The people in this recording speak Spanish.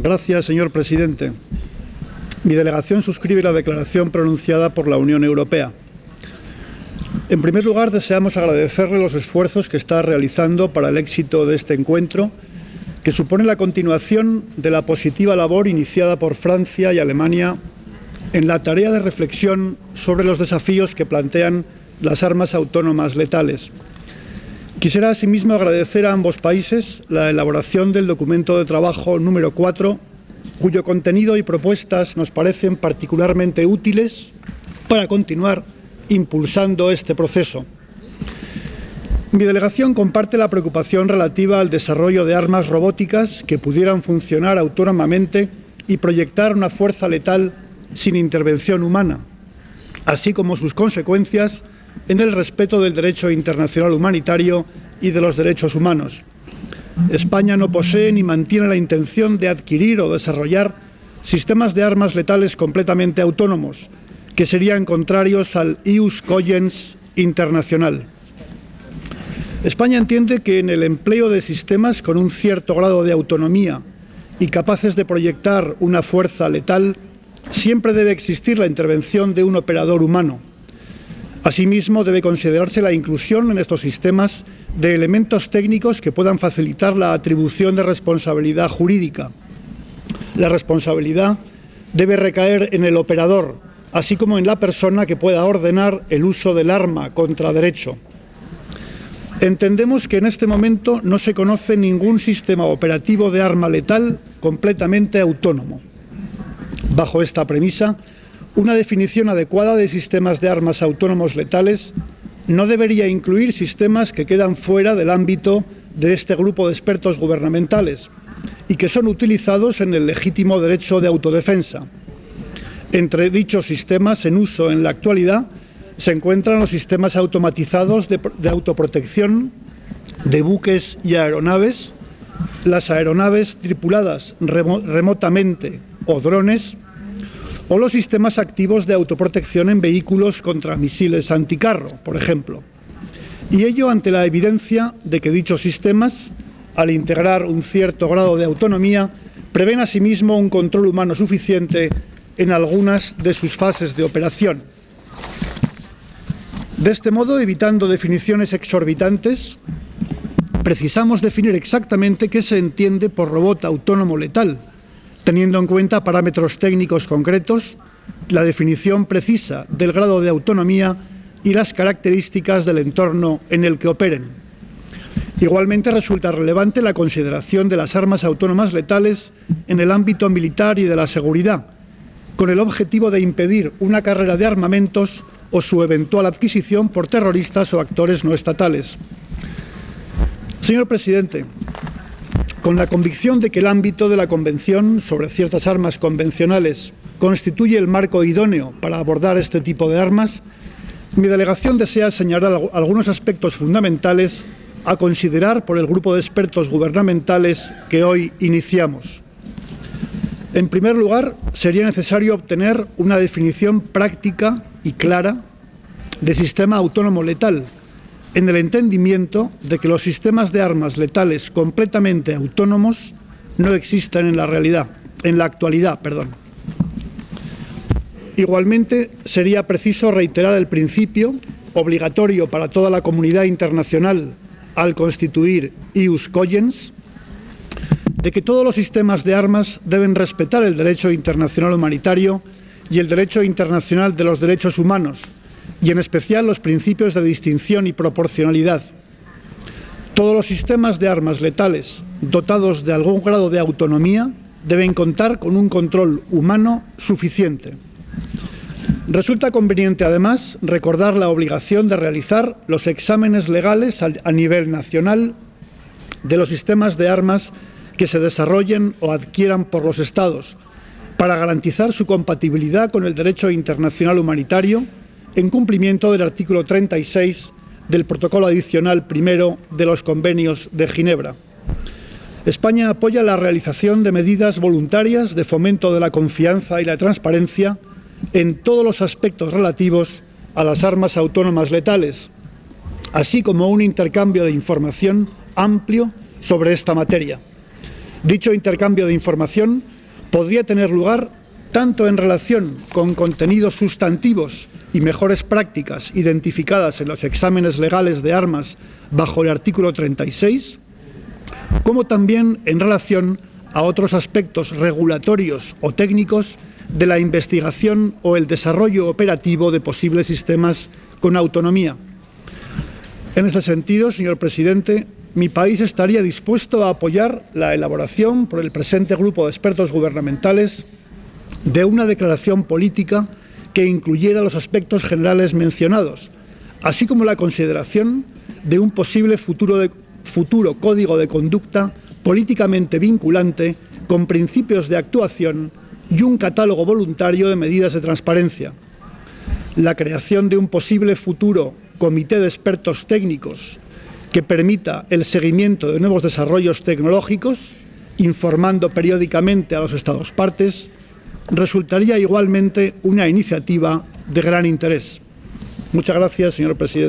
Gracias, señor presidente. Mi delegación suscribe la declaración pronunciada por la Unión Europea. En primer lugar, deseamos agradecerle los esfuerzos que está realizando para el éxito de este encuentro, que supone la continuación de la positiva labor iniciada por Francia y Alemania en la tarea de reflexión sobre los desafíos que plantean las armas autónomas letales. Quisiera asimismo agradecer a ambos países la elaboración del documento de trabajo número 4, cuyo contenido y propuestas nos parecen particularmente útiles para continuar impulsando este proceso. Mi delegación comparte la preocupación relativa al desarrollo de armas robóticas que pudieran funcionar autónomamente y proyectar una fuerza letal sin intervención humana, así como sus consecuencias en el respeto del derecho internacional humanitario y de los derechos humanos. España no posee ni mantiene la intención de adquirir o desarrollar sistemas de armas letales completamente autónomos, que serían contrarios al ius cogens internacional. España entiende que en el empleo de sistemas con un cierto grado de autonomía y capaces de proyectar una fuerza letal, siempre debe existir la intervención de un operador humano. Asimismo, debe considerarse la inclusión en estos sistemas de elementos técnicos que puedan facilitar la atribución de responsabilidad jurídica. La responsabilidad debe recaer en el operador, así como en la persona que pueda ordenar el uso del arma contra derecho. Entendemos que en este momento no se conoce ningún sistema operativo de arma letal completamente autónomo. Bajo esta premisa, una definición adecuada de sistemas de armas autónomos letales no debería incluir sistemas que quedan fuera del ámbito de este grupo de expertos gubernamentales y que son utilizados en el legítimo derecho de autodefensa. Entre dichos sistemas en uso en la actualidad se encuentran los sistemas automatizados de autoprotección de buques y aeronaves, las aeronaves tripuladas remotamente o drones, o los sistemas activos de autoprotección en vehículos contra misiles anticarro, por ejemplo. Y ello ante la evidencia de que dichos sistemas, al integrar un cierto grado de autonomía, prevén asimismo un control humano suficiente en algunas de sus fases de operación. De este modo, evitando definiciones exorbitantes, precisamos definir exactamente qué se entiende por robot autónomo letal, teniendo en cuenta parámetros técnicos concretos, la definición precisa del grado de autonomía y las características del entorno en el que operen. Igualmente resulta relevante la consideración de las armas autónomas letales en el ámbito militar y de la seguridad, con el objetivo de impedir una carrera de armamentos o su eventual adquisición por terroristas o actores no estatales. Señor presidente, con la convicción de que el ámbito de la Convención sobre ciertas armas convencionales constituye el marco idóneo para abordar este tipo de armas, mi delegación desea señalar algunos aspectos fundamentales a considerar por el grupo de expertos gubernamentales que hoy iniciamos. En primer lugar, sería necesario obtener una definición práctica y clara de sistema autónomo letal, en el entendimiento de que los sistemas de armas letales completamente autónomos no existen en la actualidad. Igualmente, sería preciso reiterar el principio, obligatorio para toda la comunidad internacional al constituir ius cogens, de que todos los sistemas de armas deben respetar el derecho internacional humanitario y el derecho internacional de los derechos humanos, y en especial los principios de distinción y proporcionalidad. Todos los sistemas de armas letales dotados de algún grado de autonomía deben contar con un control humano suficiente. Resulta conveniente, además, recordar la obligación de realizar los exámenes legales a nivel nacional de los sistemas de armas que se desarrollen o adquieran por los Estados, para garantizar su compatibilidad con el derecho internacional humanitario, en cumplimiento del artículo 36 del Protocolo Adicional I de los Convenios de Ginebra. España apoya la realización de medidas voluntarias de fomento de la confianza y la transparencia en todos los aspectos relativos a las armas autónomas letales, así como un intercambio de información amplio sobre esta materia. Dicho intercambio de información podría tener lugar tanto en relación con contenidos sustantivos y mejores prácticas identificadas en los exámenes legales de armas bajo el artículo 36, como también en relación a otros aspectos regulatorios o técnicos de la investigación o el desarrollo operativo de posibles sistemas con autonomía. En este sentido, señor presidente, mi país estaría dispuesto a apoyar la elaboración por el presente grupo de expertos gubernamentales de una declaración política que incluyera los aspectos generales mencionados, así como la consideración de un posible futuro código de conducta políticamente vinculante con principios de actuación y un catálogo voluntario de medidas de transparencia. La creación de un posible futuro comité de expertos técnicos que permita el seguimiento de nuevos desarrollos tecnológicos, informando periódicamente a los Estados partes, resultaría igualmente una iniciativa de gran interés. Muchas gracias, señor presidente.